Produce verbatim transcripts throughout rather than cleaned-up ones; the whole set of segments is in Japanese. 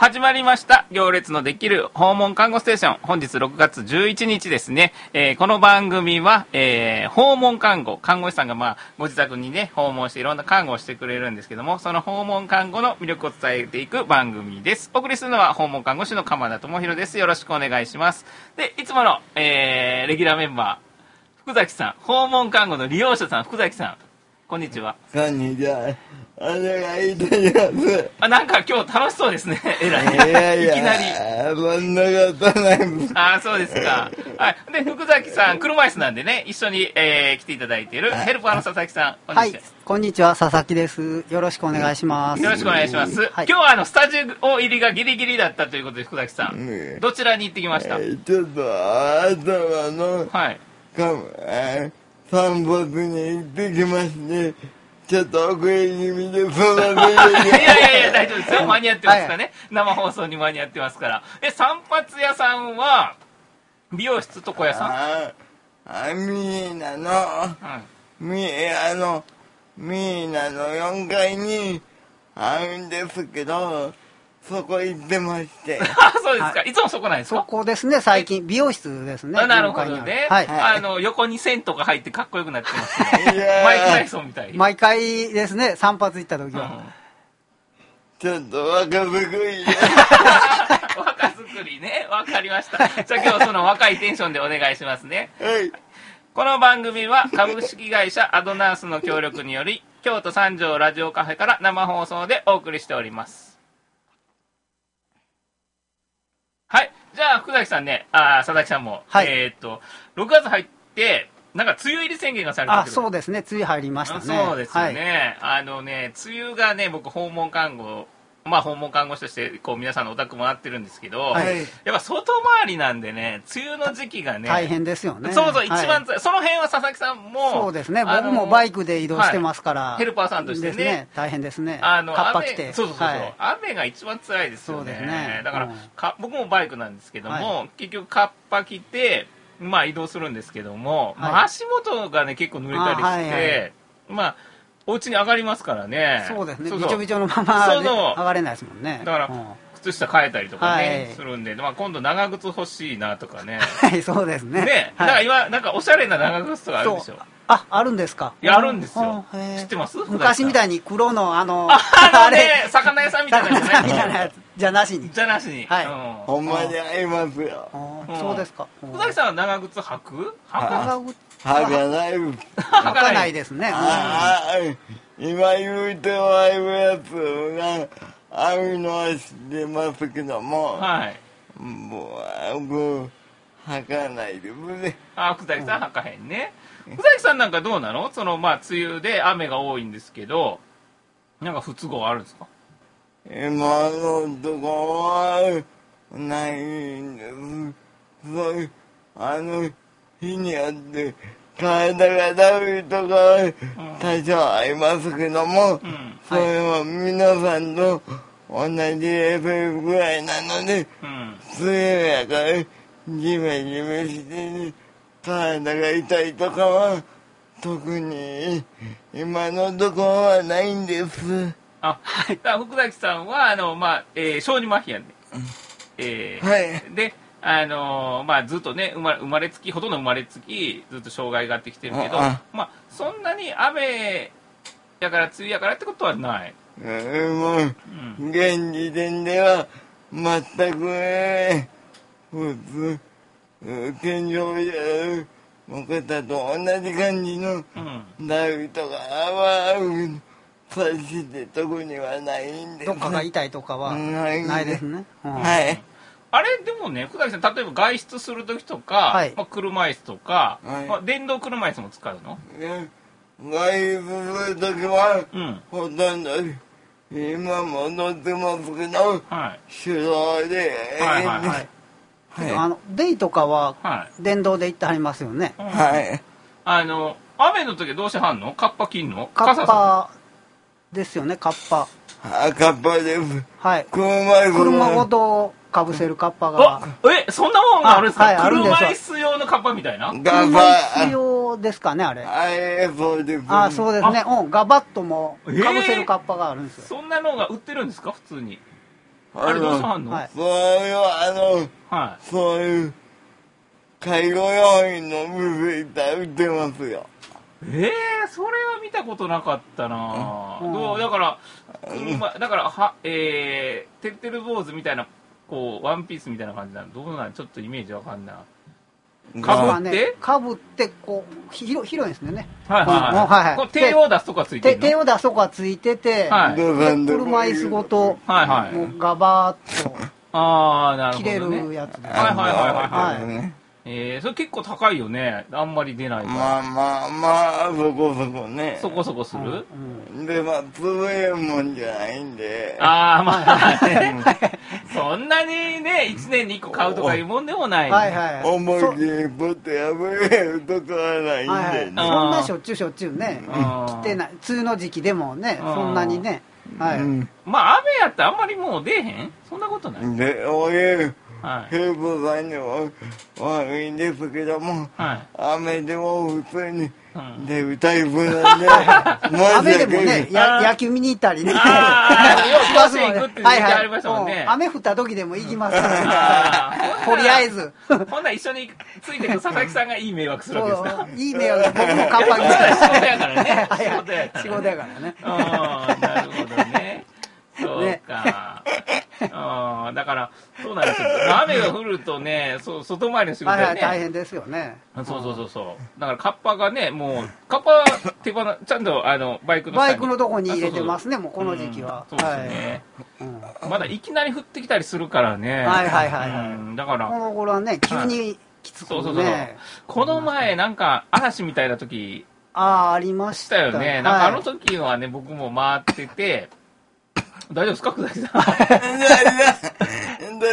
始まりました。行列のできる訪問看護ステーション。本日ろくがつじゅういちにちですね。えー、この番組は、えー、訪問看護。看護師さんが、まあ、ご自宅にね、訪問していろんな看護をしてくれるんですけども、その訪問看護の魅力を伝えていく番組です。お送りするのは訪問看護師の鎌田智博です。よろしくお願いします。で、いつもの、えー、レギュラーメンバー、福崎さん。訪問看護の利用者さん、福崎さん。こんにちは。 こんにちは。お願いいたします。 あ、なんか今日楽しそうですね。えらい。 いやいやいきなり。 そんなことないです。 あ、そうですか。はい。で、福崎さん、車椅子なんでね、一緒に、えー、来ていただいているヘルパーの佐々木さん。 はい。こんにちは、佐々木です。よろしくお願いします。 よろしくお願いします。はい、今日はあの、スタジオ入りがギリギリだったということで、福崎さん。どちらに行ってきました？ えー、ちょっと、頭の、 はい。 かえー、散髪に行ってきまして、ちょっと遅れ気味で、そのいやいやいや、大丈夫ですよ。間に合ってますからね。はい、生放送に間に合ってますから。え、散髪屋さんは、美容室床屋さん？ ああ、ミーナの、はい、ミーナの、ミーナのよんかいにあるんですけど、そこ行ってまして。 あ、そうですか、はい。いつもそこなんですか？ そこですね、最近。美容室ですね。 なるほどね。はい。あの、横に線とか入ってかっこよくなってますけど。マイク・タイソンみたい。 毎回ですね、散髪行った時は。うん、 ちょっと若作り。 若作りね。わかりました。じゃあ今日その若いテンションでお願いしますね。はい。この番組は株式会社アドナースの協力により、京都三条ラジオカフェから生放送でお送りしております。はい。じゃあ、福崎さんね、あ佐々木さんも、はい、えー、っと、ろくがつ入って、なんか梅雨入り宣言がされてる。 あ、そうですね。梅雨入りましたね。 そうですよね。はい、あのね、梅雨がね、僕、訪問看護、まあ、訪問看護師として、こう、皆さんのお宅もらってるんですけど、はい、やっぱ外回りなんでね、梅雨の時期がね、 大変ですよね。 そうそう、一番、はい、その辺は佐々木さんも、 そうですね。僕もバイクで移動してますから、はい、 ヘルパーさんとしてね、 ね大変ですね。 あの、 カッパ着て。 そうそうそう、はい、雨が一番辛いですよね。そうですね。だから、うん、か僕もバイクなんですけども、はい、結局カッパ着て、まあ移動するんですけども、はい、まあ、足元がね、結構濡れたりして、はいはい、まあ、お家に上がりますからね。 そうですね。そうそうびちょびちょのままで上がれないですもんね。 だから、うん、靴下変えたりとかね、はい、するんで、まあ、今度長靴欲しいなとかね。 はい、そうですね。 ね、はい、だから今、なんかおしゃれな長靴とかあるでしょ。 あ、あるんですか。 いや、あるんですよ。知ってます？ 昔みたいに黒のあの、 あのね、魚屋さんみたいなやつね。魚屋さんみたいなやつ。じゃなしに。 じゃなしに。 はい。 ほんまに合いますよ。 そうですか。 福崎さんは長靴履く？履く？ 履かない。 履かないですね。 今言うてはるやつがあるのは知ってますけども、はい。もう、僕、履かないですね。 あ、福崎さん履かへんね。福崎さんなんかどうなの？その、まあ、梅雨で雨が多いんですけど、なんか不都合あるんですか？ 今のとこは、ないんです。そう、あの、日によって、体がだるいとか、多少ありますけども、うん、それは皆さんと同じレベルぐらいなので、うん、梅雨やから、ジメジメして、体が痛いとかは、特に今のところはないんです。 あ、はい。福崎さんは、あの、まあ、えー、小児麻痺やんで。えー、はい。で、あのー、まあ、ずっとね、生まれ、生まれつき、ほとんど生まれつき、ずっと障害があってきてるけど、ああまあ、そんなに雨やから、梅雨やからってことはない。 うん、もう、うん、現時点では、全くね、普通、健常者の方と同じ感じの、ダウとかは、さして特にはないんです。 どっかが痛いとかはないですね。 うん、はい。 あれでもね、福崎さん、例えば外出するときとか、はい、まあ、車椅子とか、はい、まあ、電動車椅子も使うの？ 外出するときは、うん、ほとんど、今も乗ってますけど、はい、手動で、はいはいはいはい、あのデイとかは電動で行ってはりますよね。 はい。 あの雨の時どうしてはんの？カッパ着んの？ カッパですよね、カッパ。 あ、カッパです。 はい。 車車ごとかぶせるカッパが。 え、そんなもんがあるんですか？はい、車椅子用のカッパみたいな？ 車椅子用ですかね、あれ。 あれ、そうです。 あ、そうですね。うん、ガバッともかぶせるカッパがあるんですよ。 そんなのが売ってるんですか、普通に？ あれどうしたんの？ はいそういうあの、 はそういう介護用品の店行ったら売ってますよ。 い。ええー、それは見たことなかったな、 うんどうだから、車だからは、えー、てってる坊主みたいな、こう、ワンピースみたいな感じなの。どうなんちょっとイメージわかんない。かぶってかぶってこう広広いんですね。 はいはいうんはいはいはい。こう手を出すとかついてるの？ 手手を出すとこがついてて、 はいで車椅子ごと、 はいはいもうガバーッとああ、なるほ切れどね。 るやつです。 はいはいはいはいはいねえー、それ結構高いよね。あんまり出ないから。 まあまあまあ、そこそこね。 そこそこする、 うんで、まあ、潰れるもんじゃないんで。 ああ、まあね。そんなにね、いちねんにいっこ買うとかいうもんでもない。 はいはいはい。 思いそ切りポッと破れるとこはないんはいはい、 でね。 そんなしょっちゅうしょっちゅうね、 うん来てない、梅雨の時期でもね、 うんそんなにね、はい、 うんまあ、雨やったらあんまりもう出えへんそんなことない。 で、俺、 はい。 ヘルプさんにも悪いんですけども、 はい。 雨でも普通にうん出るタイプなんで、 雨でもね、やあー野球見に行ったりね、 あーようしますもんね甲子園行くって言ってありましたもんねはいはい、雨降った時でも行きますからね、 あーとりあえず、 ほんなら一緒についてく佐々木さんがいい迷惑するわけですかそういい迷惑、僕もカッパ着仕事てやからね。 はいはい仕事やからね。 仕事やからね。 ああ、なるほどね。そうか。ああ、だから、そうなんですよ。雨が降るとね、そう外回りの仕事はいはい、 はね。 大変ですよね。 そうそうそうそう。だからカッパがね、もう、カッパ手放、ちゃんとあの、バイクの下にバイクのとこに入れてますね、もうこの時期は。 うんそうですね。 はいうんまだいきなり降ってきたりするからね。 はいはいはいはいうんだから、 この頃はね、急にきつくそうそうそう。 ね、 この前、なんか、嵐みたいな時、 ああ、ありまししたたよね。なんかあのはい時はね、僕も回ってて、大丈夫ですか、久崎さん。 大丈夫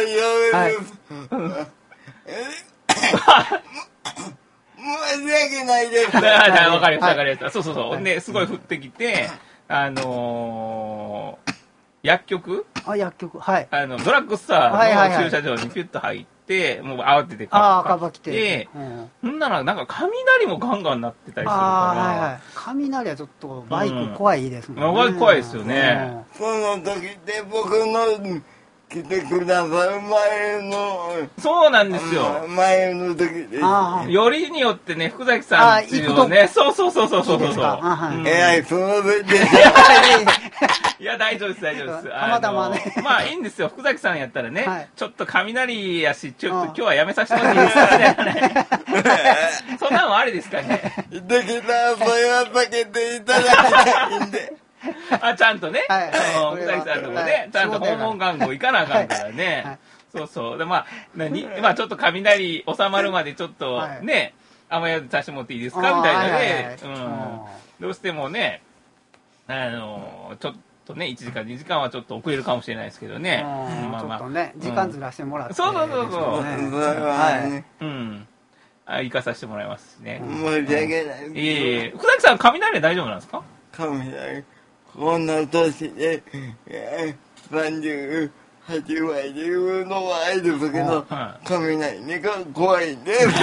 です。申し訳ないです。 だからわかりました、 はいわかりました。そうそうそう。で、すごい降ってきて、あのー、薬局あ、薬局、はい。 あの、ドラッグストアはいはいはいの駐車場にピュッと入って、もう慌ててああ、 買カバ来て。 で、 うんほんならなんか雷もガンガン鳴ってたりするああ、はいかはい。雷はちょっとバイク怖いですもんね。 うんバイク怖いですよねその時で僕の来てくださる前の、 ら。そうなんですよ。 前の時です。 ああ、 よりによってね、福崎さんっていうのをね、そうそうそうそうそうそういいですかあはいうんえらい、その上で、 いや、大丈夫です、大丈夫です。 たまたまねあのまあ、いいんですよ。福崎さんやったらね、 はいちょっと雷やし、ちょっとうん今日はやめさせてもらっていいですかみたいなね。そんなのありですかね。 できたらそれは避けていただきたいんで。 あ、ちゃんとね、 はいあのこれは福崎さんとこはねい、 ちゃんと訪問看護行かなあかんからね。 はいそうそう。で、まあ、何まあ、ちょっと雷収まるまでちょっとはいね、雨宿りさせてもらっていいですかあーみたいなはいはいはいね。うん。どうしてもね、あの、ちょっとね、いちじかん、にじかんはちょっと遅れるかもしれないですけどね。 うんうんまあまあちょっとね、時間ずらしてもらって。 そうそうそうそうですそれねはね、 うん。あ行かさせてもらいますしね。 申し訳ない。 いえいえ。福崎さん、雷大丈夫なんですか雷、こんな年で、えー、さんじゅうはちまいで言うのはあれですけどは、 雷にが怖いんです。 福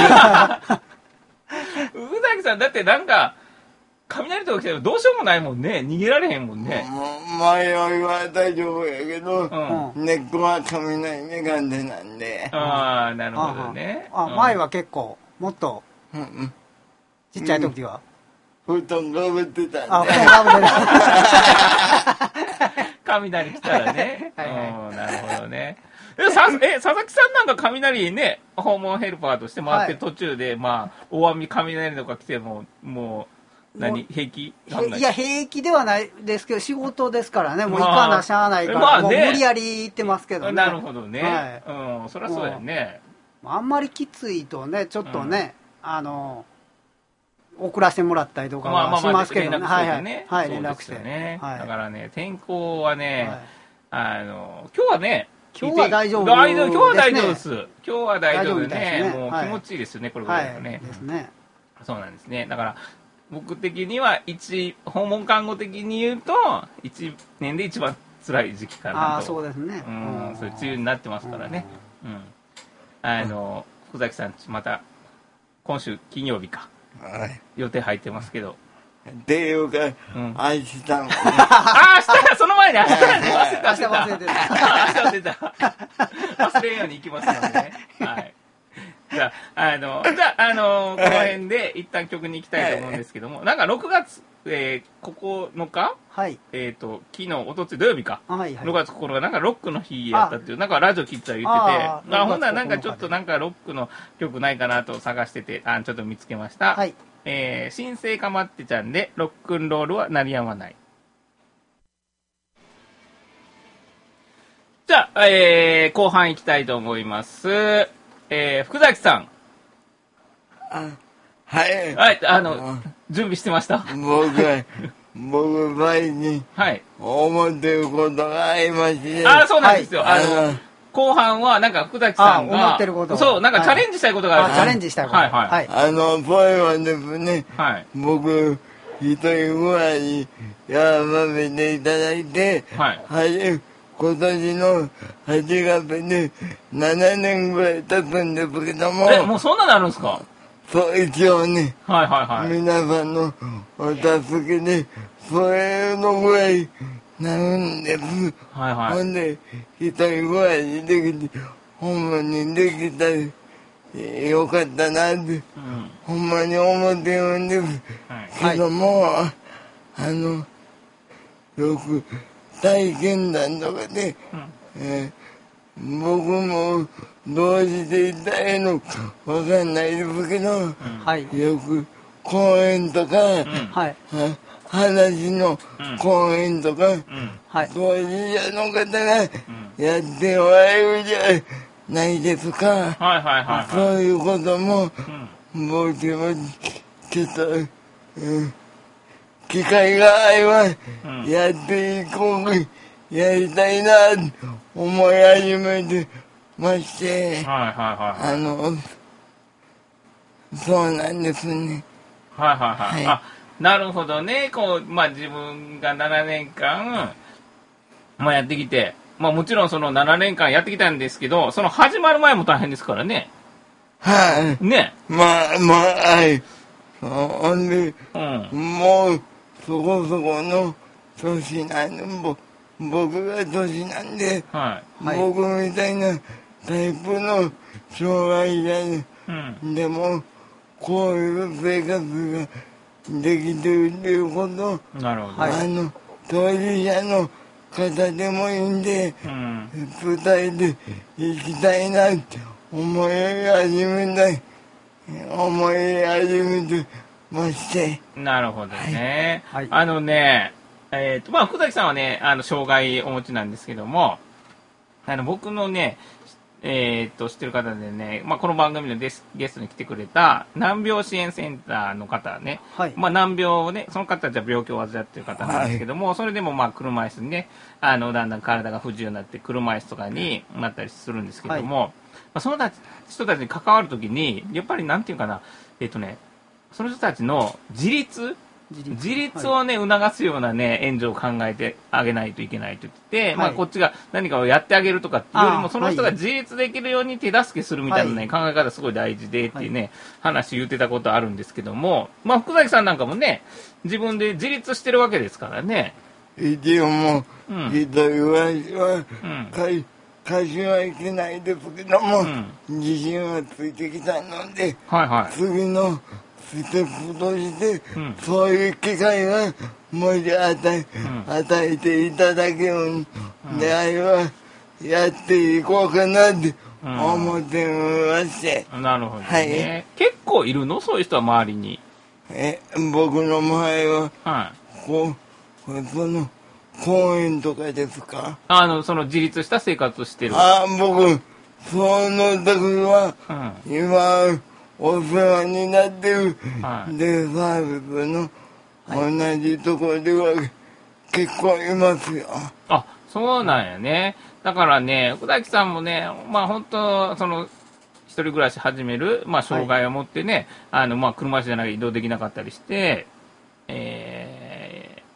崎さん、だってなんか、雷とか来てもどうしようもないもんね。逃げられへんもんね。 もう前よりは大丈夫やけど、 うん。 うん根っこは雷苦手なんで、 ああ、なるほどね。 あ、 うん前は結構、もっとうんうん、 ちっちゃい時は。 布団かぶってたあ、 んで、 布団かぶって雷来たらね。 はいはいうん、なるほどね。え、さ、え、佐々木さんなんか雷ね、訪問ヘルパーとして回ってはい途中で、まあ、大雨雷とか来ても、もう、何、 も平気いや、平気ではないですけど、仕事ですからね、もう行まあかなしゃあないから、 まあねもう無理やり行ってますけどね。 なるほどね。 はいうん、そりゃそうだよね。 あんまりきついとね、ちょっとね、あの、送らせてもらったりとかはしますけどね。 連絡はいはい。 してね。 はい、 そう連絡して。 ですよね。 はいだからね、天候はね、 はいあの、今日はね、 今日は大丈夫大丈夫今日は大丈夫でですす。今日は大丈夫で大丈夫みたいね、 ですねはいもう気持ちいいですよね、これぐはいらいのね。 ですね。 そうなんですね。だから、僕的には一、訪問看護的に言うと、一年で一番辛い時期かなと。 ああ、そうですね。 うん、そういう梅雨になってますからね。うん。あの、福崎さんち、また、今週金曜日か、 はい予定入ってますけど、 っていうか、 うん、 明日も、ね、 あー、明日、その前に明日なんで忘れた、 明日忘れてた。 明日忘れた。忘れんように行きますのでね。はい。じゃあ、あの、じゃあ、あの、この辺で一旦曲に行きたいと思うんですけども、なんかろくがつ、えー、ここのかはい。 えっ、ー、と、昨日、おとつい土曜日か。 はいはい。 ろくがつここのか、なんかロックの日やったっていう、なんかラジオ聞いてたら言ってて、ああ、ほんならなんかちょっとなんかロックの曲ないかなと探してて、あちょっと見つけました。 はい。 えー、新生かまってちゃんで、ロックンロールは鳴りやまない。じゃあ、えー、後半行きたいと思います。えー、福崎さん。 あ、はい。 はい、あの、準備してました。 僕は、僕、前に、 はい。 思ってることがありまして。 あ、そうなんですよ。 はい、 あの、後半は、なんか、福崎さんが、 思ってること。 そう、なんかチャレンジしたいことがある、 はい、チャレンジしたいこと。 はい、はい。はい、 あの、それはですね、 はい。 僕、一人ぐらいにやらせていただいて、 はい。 はい、今年のはちがつでななねんぐらい経つんですけども。 え、もうそんなのあるんですか？ そう、一応ね、 はいはいはい。 皆さんのお助けで、それのぐらいなるんです。 はいはい。 ほんで、一人ぐらいにできて、ほんまにできたら、えー、よかったなって、うん、ほんまに思ってるんです。はい、けども、はい、あの、よく体験談とかで、うん、えー、僕もどうしていったらいいのかわかんないですけど、うん、よく公園とか、うん、はい、話の公園とか、うん、当事者の方がやっておられるじゃないですか。はいはいはいはい、そういうことも、うん、僕もちょっと、うん、機会があればやっていこう、やりたいなと思い始めてまして、はいはいはい、あの、そうなんですね。 はいはいはい。はい、あ、なるほどね。こう、まあ自分がななねんかん、まあやってきて、まあもちろんそのななねんかんやってきたんですけど、その始まる前も大変ですからね。 はい。 ね。 まあ、まあ、はい。ほんで、うん、もう、そこそこの年なんで、僕が年なんで、はい、僕みたいなタイプの障害者で、うん、でも、こういう生活ができてるっていうこと、なるほど、あの、当事者の方でもいいんで、うん、伝えていきたいなって思い始めた、思い始めてまして。なるほどね。はい、あのね、えっ、ー、と、まあ、福崎さんはね、あの、障害お持ちなんですけども、あの、僕のね、えっ、ー、と、知ってる方でね、まあ、この番組のゲスゲストに来てくれた難病支援センターの方ね、はい、まあ、難病をね、その方たちは病気を患っている方なんですけども、はい、それでもまあ、車椅子にね、あの、だんだん体が不自由になって、車椅子とかになったりするんですけども、はい、まあ、その人たちに関わるときに、やっぱりなんていうかな、えっ、ー、とね、その人たちの自立自立をね、促すようなね、援助を考えてあげないといけないと言って、はい、まあ、こっちが何かをやってあげるとかっていうよりも、その人が自立できるように手助けするみたいなね、はい、考え方すごい大事でっていうね、はい、話言ってたことあるんですけども、まあ、福崎さんなんかもね、自分で自立してるわけですからね。一応もう、一人暮らしは、会、会社はいけないですけども、うん、自信はついてきたので、はいはい、次の、ステップとして、うん、そういう機会がもし与え、うん、与えていただけるんであれば、やっていこうかなって思ってまして、うん、なるほどね、はい、結構いるのそういう人は周りに。え僕の周りは、はい、こうその公園とかですか？あのその自立した生活をしてる。あ僕その時は、うん、今お世話になってるデイサービスの同じところでは結構いますよ。あ、そうなんやね。だからね、福崎さんもね、まあ本当その一人暮らし始める、まあ障害を持ってね、はい、あのまあ車椅子じゃなきゃ移動できなかったりして、え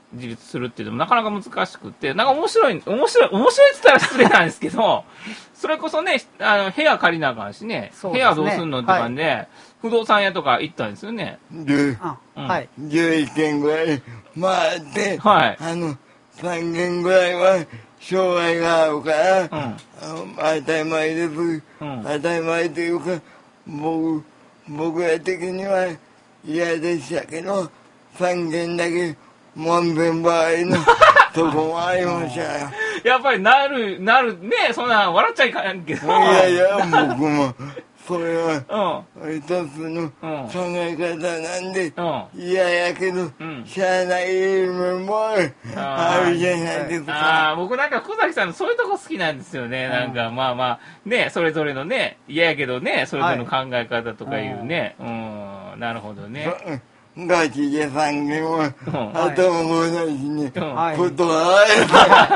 自立するっていうのもなかなか難しくて、なんか面白い、面白い、面白いって言ったら失礼なんですけど、それこそね、あの、部屋借りなあかんしね、 そうですね部屋どうすんのって感じで、はい、不動産屋とか行ったんですよね。 で、 あ、はい。 じゅういっけんぐらい回って、 はい。 あの、さんけんぐらいは障害があるから、うん、当たり前です。うん、当たり前というか、僕、僕ら的には嫌でしたけど、さんけんだけ門前払いのとこもありましたよ。 やっぱりなる、なる、ねそんな笑っちゃいかんけど。いやいや、僕も、それは、一つの考え方なんで、嫌、うん、やけど、うん、しゃあない面もあるじゃないですか。 ああ、僕なんか福崎さんのそういうとこ好きなんですよね。うん、なんか、まあまあ、ね、それぞれのね、嫌やけどね、それぞれの考え方とかいうね、はい、うん、なるほどね。 ガチでさんけんは、頭も同じに、断られた。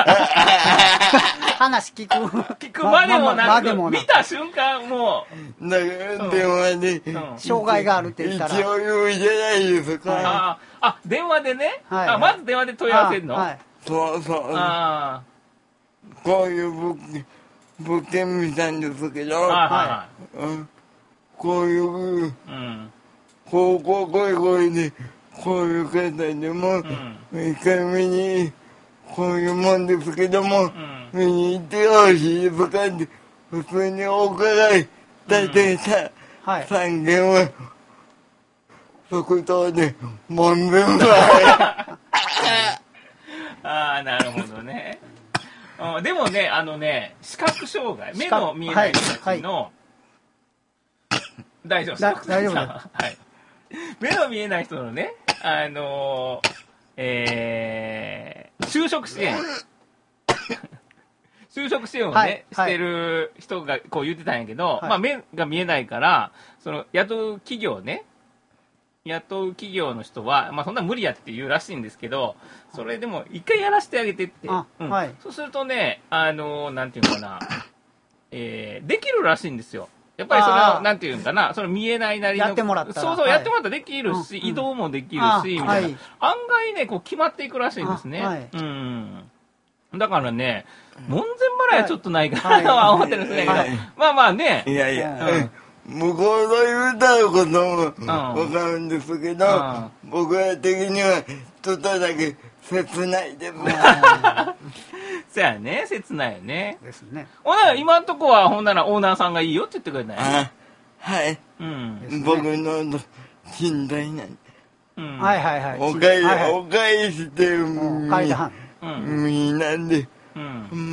話聞く。 聞くまでもなく、見た瞬間もう。だから電話で、 障害があるって言ったら。 一応言うじゃないですか。 ああ、電話でね。あ、まず電話で問い合わせるの？ そうそう。あこういう物件、物件見たんですけど、こういう、こうこうこういうこうで、こういう方でも、一回見に、こういうもんですけども、見に行ってほしいですかって、普通にお伺い立てた三件は、即答で、門前払い。 ああ、なるほどね。でもね、あのね、視覚障害、目の見えない人たちの、大丈夫ですか？ 大丈夫です。 はい。目の見えない人のね、あのー、えー、就職支援。就職支援をね、はい、してる人がこう言ってたんやけど、はい、まあ目が見えないから、その雇う企業ね、雇う企業の人は、まあそんな無理やって言うらしいんですけど、それでも一回やらせてあげてって。うんはい、そうするとね、あのー、なんていうのかな、えー、できるらしいんですよ。やっぱりその、なんていうんかな、その見えないなりの。 やってもらったら。 そうそう、はい、やってもらったらできるし、うん、移動もできるし、みたいな、はい。案外ね、こう決まっていくらしいんですね。はい、うん。だからね、門前払いはちょっとないかなとは思ってるんですね。はい、まあまあね。 いやいや、うん、向こうの言うたることもわかるんですけど、うん、僕ら的にはちょっとだけ切ないです。 そやね、切ないよね。 ですね。 ほんなら今んとこは、ほんならオーナーさんがいいよって言ってくれない？ あはい。うん。ね、僕の寝台なんで。 うん。はいはいはい。 お返し、はいはい、お返してるみ、 階段。 うん。みなんで、うん。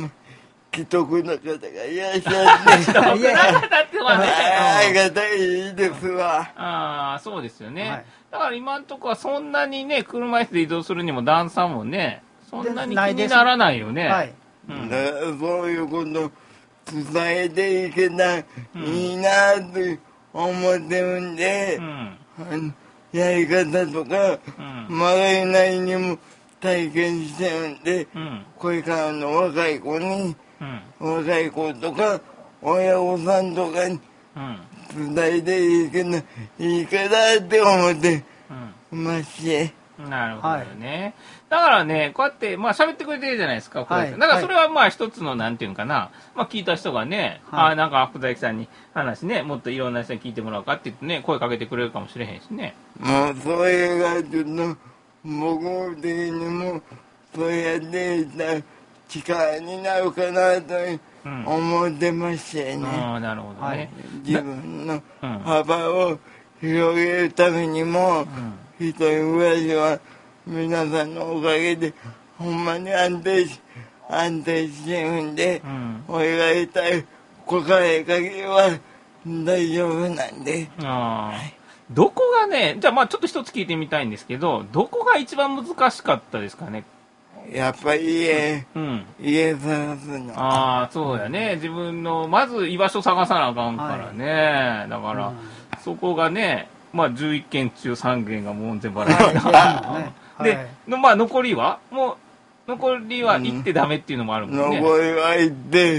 既得な方がいらっしゃって。既得な方ってはね。ありがたいですわ。 ああ、そうですよね。はい、だから今んとこはそんなにね、車椅子で移動するにも段差もね、そんなに気にならないよね。はい。 うん、そういうこと伝えていけたらいいなって思ってるんで、うん、あのやり方とか、うん、曲がりなりにも体験してるんで、うん、これからの若い子に、うん、若い子とか親御さんとかに伝えていけないいかなって思ってまして。 なるほどね、はい、だからねこうやってまあ喋ってくれてるじゃないですか、はい、だからそれはまあ一つのなんていうのかな、まあ、聞いた人がね、はい、あなんか福崎さんに話ねもっといろんな人に聞いてもらおうかって言ってね声かけてくれるかもしれへんしね。 もうそれがちょっと僕的にもそうやっていた力になるかなと思ってましてね、うん、 あなるほどね、 自分の幅を広げるためにも、うん一人暮らしは皆さんのおかげでほんまに安定し安定してるんで、うん、俺が言いたいこからえ限りは大丈夫なんで。あ、 はい、どこがねじゃあまあちょっと一つ聞いてみたいんですけどどこが一番難しかったですかね。 やっぱり家、うん、家探すの。 ああそうやね自分のまず居場所探さなあかんからね、はい、だから、うん、そこがねまあ、じゅういっけん中さんけんが門前払いだ。で、はい、まあ、残りはもう、残りは行ってダメっていうのもあるもんね。 残りは行って、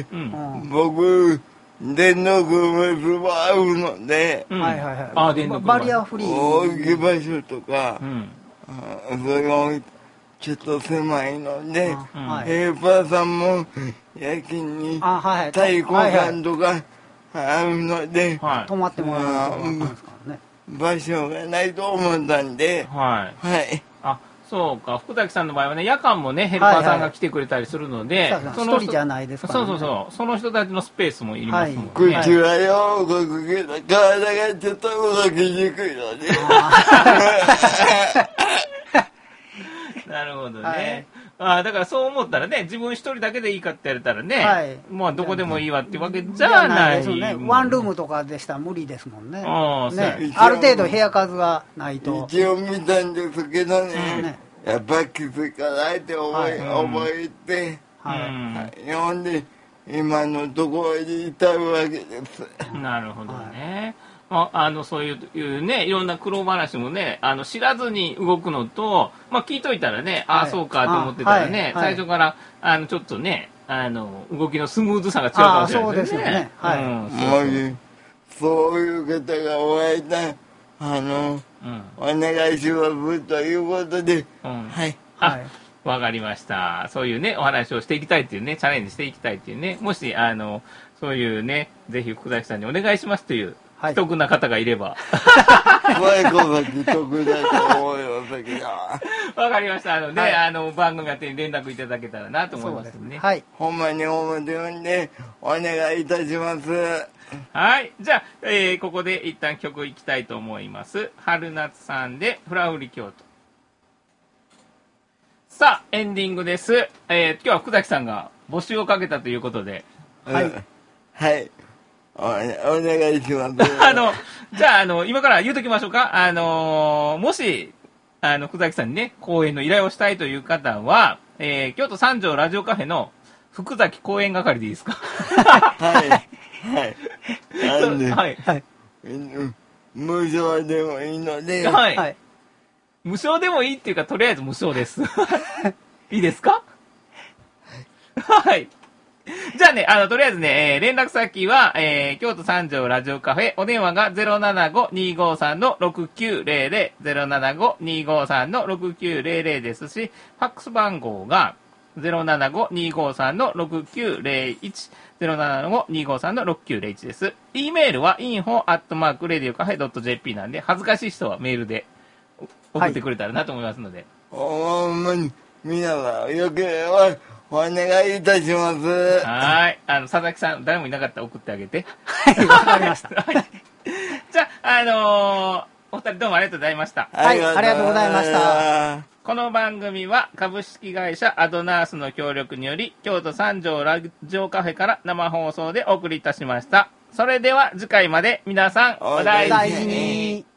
うん、僕、電力別は合うので、 うん、はいはいはい。 あ、電力バリアフリー。 置き場所とか、うん、それをちょっと狭いので、 あはいヘルパーさんも夜勤にあはい太鼓館とかあるので、 はい。 泊まってもらうと分かるんですからね。 場所がないと思ったんで、 はい。 はい。 あ、そうか。福崎さんの場合はね、夜間もね、ヘルパーさんが来てくれたりするので、 そうそう一人じゃないですからね。 そうそうそう。その人たちのスペースもいりますもんね。 口はよ、動くけど、体がちょっと動きにくいので。 なるほどね。 はいああ、だからそう思ったらね、自分一人だけでいいかって言われたらね、 はいまあどこでもいいわっていうわけじゃない。 ですよね。ワンルームとかでしたら無理ですもんね。 ああそうやねある程度部屋数がないと。 一応見たんですけどね、 ねやっぱきついかなって覚え、 はい覚えて、 はいうんはいほんで、今のところに至るわけです。 なるほどね。まあ、あの、そういういうね、いろんな苦労話もね、あの、知らずに動くのと、まあ、聞いといたらね、ああ、 はいそうかと思ってたらね、 あはいはい最初から、あの、ちょっとね、あの、動きのスムーズさが違うかもしれないですね。 ああそうですよねはいうん、そうもうそういう方がお会いたい、あの、 うん。 お願いしますということで、 うん。 はい。 あはい。 わかりました。そういうね、お話をしていきたいっていうね、チャレンジしていきたいっていうね、もし、あの、そういうね、ぜひ福崎さんにお願いしますという、 はい既得な方がいれば。 怖いことが既得だと思いますけど、 わかりました。あのね、 はいあの、番組宛てに連絡いただけたらなと思いそうまね。 ですすはい。 ほんまに表呼んでお願いいたします。 はい。じゃあ、えーここで一旦曲いきたいと思います。春夏さんで、フラウリ京都。さあ、エンディングです。えー今日は福崎さんが募集をかけたということで。 はいうんはい。おお願いします。 あの、じゃあ、あの、今から言うときましょうか。あのーもし、あの、福崎さんにね、講演の依頼をしたいという方は、えー京都三条ラジオカフェの福崎講演係でいいですか？ はい。はい。なんで、 はい。 はい。 うん無償でもいいので、 はい。 はい。 無償でもいいっていうか、とりあえず無償です。いいですか？はい。じゃあね、あの、とりあえずね、えー連絡先は、えー京都三条ラジオカフェ、お電話が ゼロななごにーごーさん のろくきゅうゼロゼロ、ゼロななごにーごーさん のろくきゅうゼロゼロですし、ファックス番号が ゼロななごにーごーさん のろくきゅうゼロいち、ゼロななごにーごーさん のろくきゅうゼロいちです。E メールは インフォ アットマーク レディオカフェ ドット ジェーピー なんで、恥ずかしい人はメールで送ってくれたらなと思いますので。 ほんまに皆さんよければお願いいたします。 はーい。あの、佐々木さん、誰もいなかったら送ってあげて。 はい。わかりました。 はい。じゃあ、あのーお二人どうもありがとうございました。 はいありがとうございましたこの番組は株式会社アドナースの協力により、京都三条ラジオカフェから生放送でお送りいたしました。それでは次回まで皆さんお大大事に。 事に。